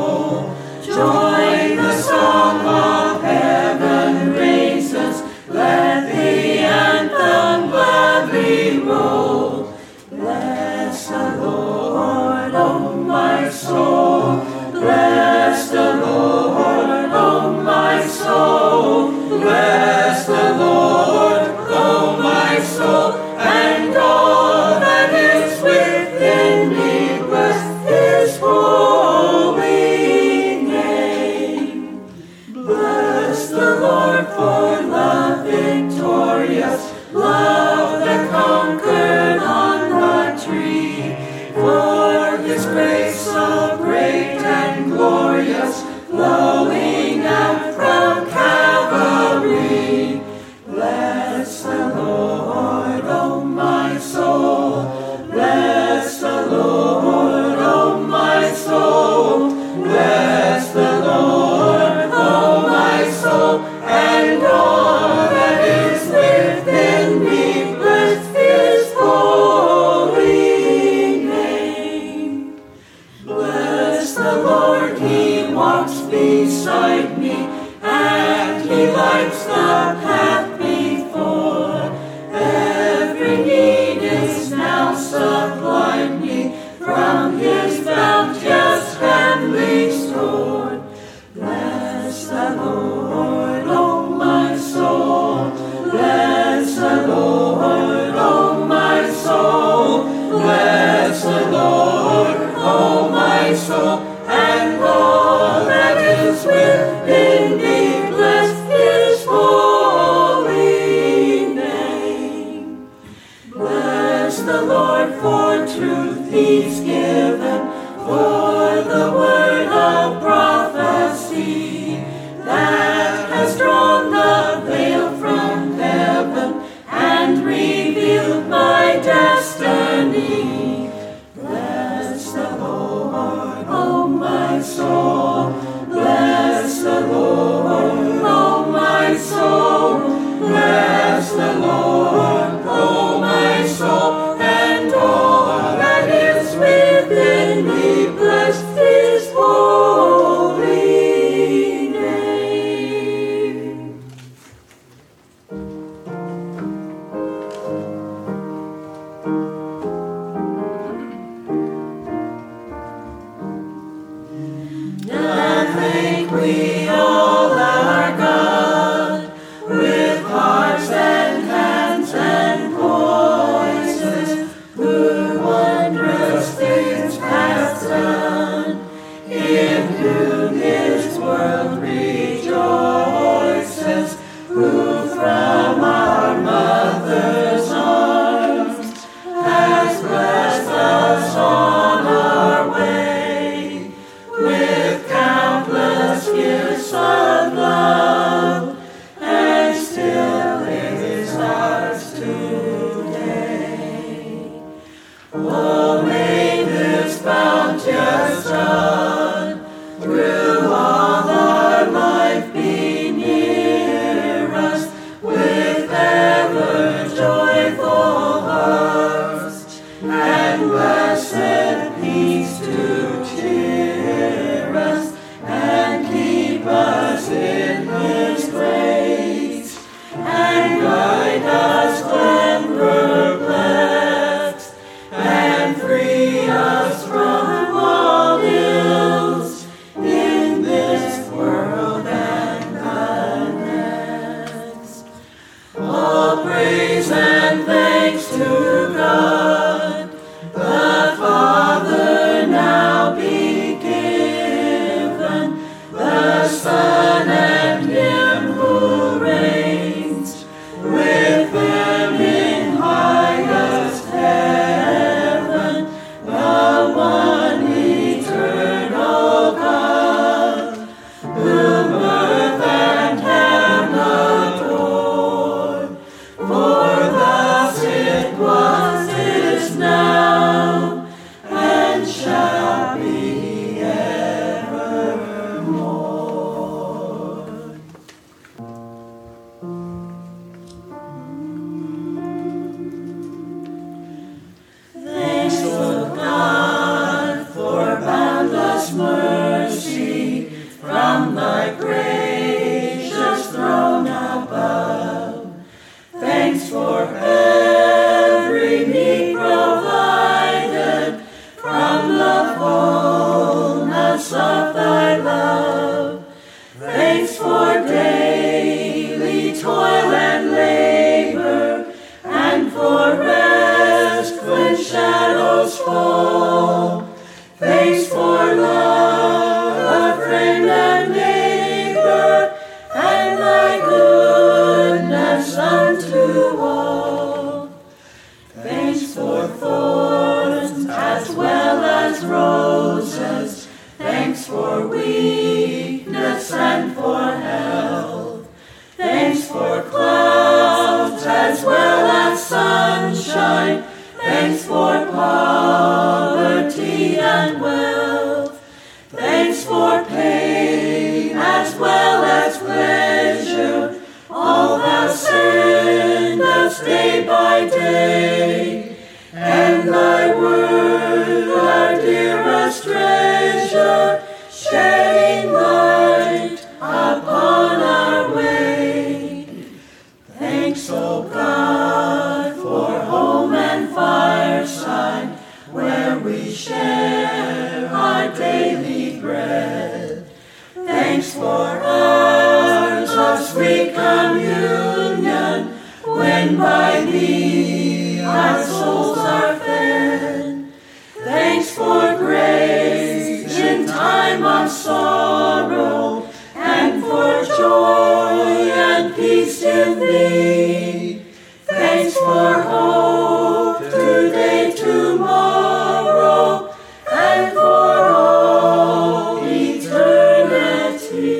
soul. Join the song of heaven races, let the anthem gladly roll. Bless the Lord, O my soul. Bless the Lord, O my soul. Bless the Lord, O my soul, and all that is within me, bless his holy name. Bless the Lord for love victorious, love that conquered on the tree, for his grace so great and glorious, flowing out from Calvary. Bless the Lord, O my soul. Bless the Lord, O my soul. Bless the Lord, O my soul, and all that is within me, bless his holy name. Bless the Lord, he walks beside me, and he lights the path before. Every need is now supplied me, from his bounteous heavenly store. Bless the Lord, O my soul. Bless the Lord, O my soul. Bless the Lord, O my soul, and all that is within me, bless his holy name. Bless the Lord for truth he's given, for the word of prophecy that has drawn the veil from heaven and revealed my destiny. Bless the Lord, O my soul. Bless the Lord, O my soul. Bless the Lord, O my soul, and all that is within me, bless his holy name. Now thank we all our God, with hearts and hands and voices, who wondrous things hath done, in whom his world rejoices, who from our mother's arms has blessed us on our way, with countless gifts of love, and still is ours today. Oh, may this bounteous Son, through for weakness and for health. Thanks for clouds as well as sunshine. Thanks for poverty and wealth. Thanks for pain as well as pleasure. All thou sendest day by day, and thy word our dearest treasure, shedding light upon our way. Thanks, O God, for home and fireside, where we share our daily bread. Thanks for hours of sweet communion, when by thee our souls are fed. Thanks for grace in time of sorrow, and for joy and peace in thee. Thanks for hope today, tomorrow, and for all eternity.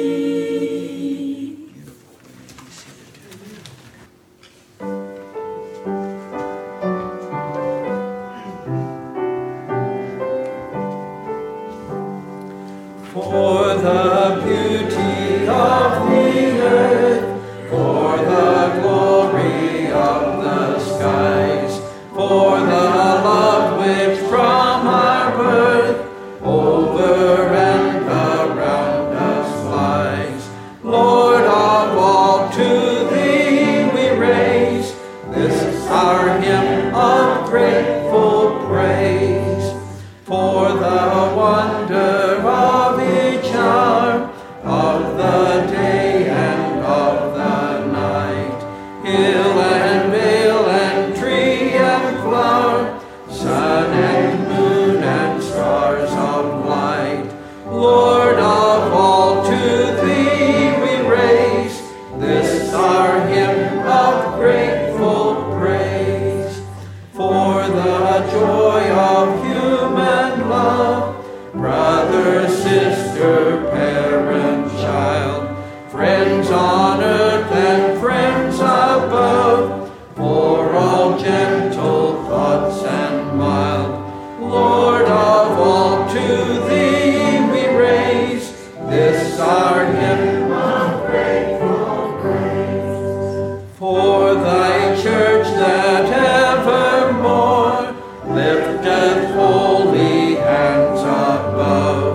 For the beauty of the earth, for the glory of the skies, for the love which from our birth over and around us lies. Lord of all, to thee we raise this our hymn of grateful praise. For the wonder of each hour of the day and of the night, hill and vale and tree and flower, sun and moon and stars of light. Lord of all, to thee we raise this our hymn of grateful praise. For the joy of human love, brother, sister, parent, child, friends on earth and friends above, for all gentle thoughts and mild. Lord of all, to thee we raise this our hymn of grateful praise. For thy church that evermore lifteth holy hands above,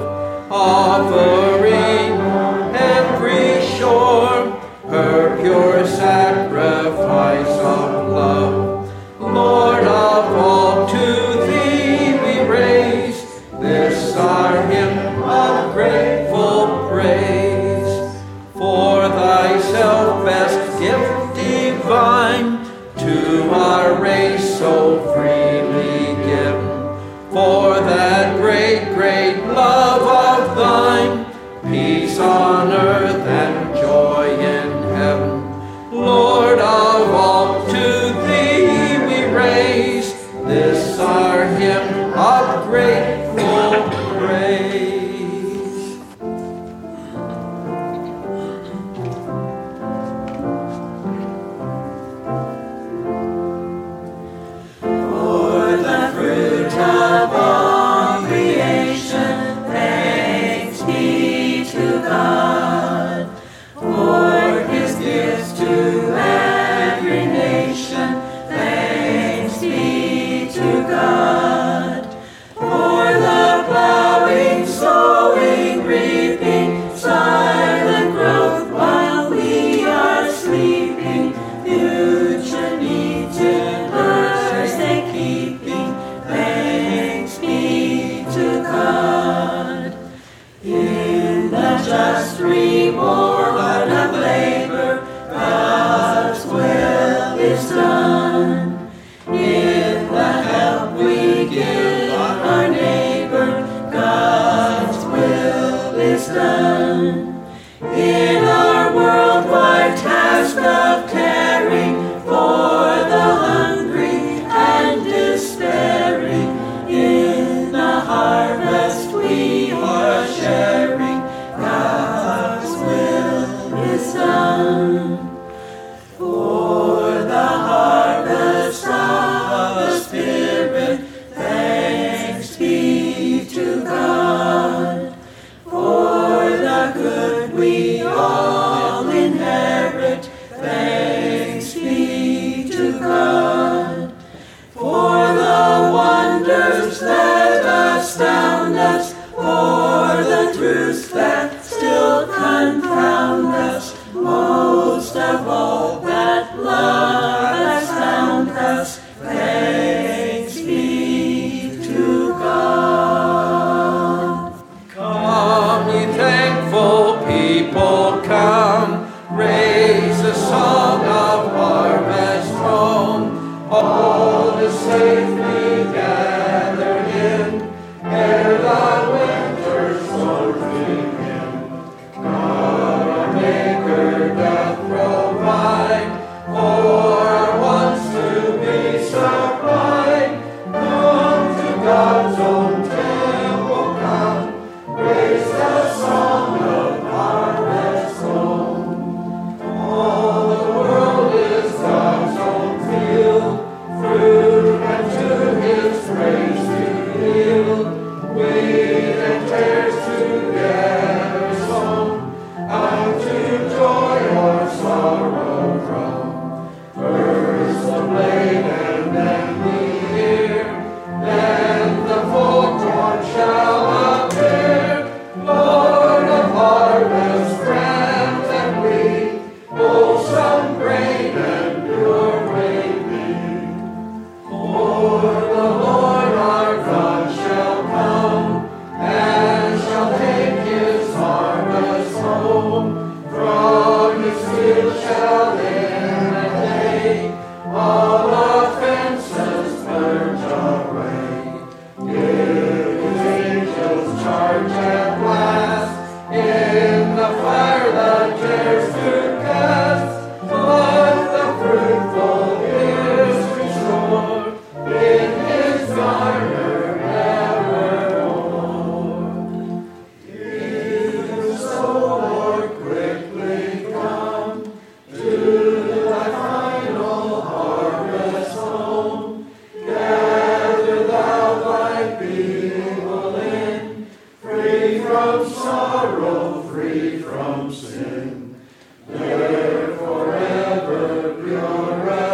offering on every shore her pure sacrifice of love. Lord of all, to thee we raise this our hymn of grateful praise. For thyself best gift divine, to our race so freely given, for that great, great love of thine, peace on earth and joy in heaven. Lord of all, to thee we raise this our hymn of grateful praise. For the fruit of all creation, thanks be to God. For his gifts to every nation, thanks be to God. For the plowing, sowing, reaping, silent growth while we are sleeping, future needs in birthday keeping, thanks be to God. In the just reward of labor, God's will is done. In the help we give our neighbor, God's will is done. In our worldwide task of caring for the hungry and despairing, in the harvest we are sharing, we all inherit. Thanks be to God for the wonders that astound us, for the truths that still confound us, most of all that love has found us. Thanks be to God. Come, ye thankful people, come, raise a song of harvest home. All the safely gathered in, ere the winter storms begin. God our Maker doth provide, for wants to be supplied. Come to God's own temple, come, raise the song of harvest home. All the world is God's own field, fruit unto His praise to yield. Wheat and tares together sown, unto joy or sorrow grown. First the blade and then the ear, then the full corn shall appear. Lord of harvest, grant that we wholesome grain and pure grain be. For the Lord our God shall come, and shall take His harvest home. From His field shall in a day all offenses purge away. Give His angels charge at last, in the fire the tares to cast. Let the fruitful ears restore, in His garner evermore. Even so, Lord, quickly come to thy final harvest home. Gather thou thy people in, free from sorrow, free from sin. There forever pure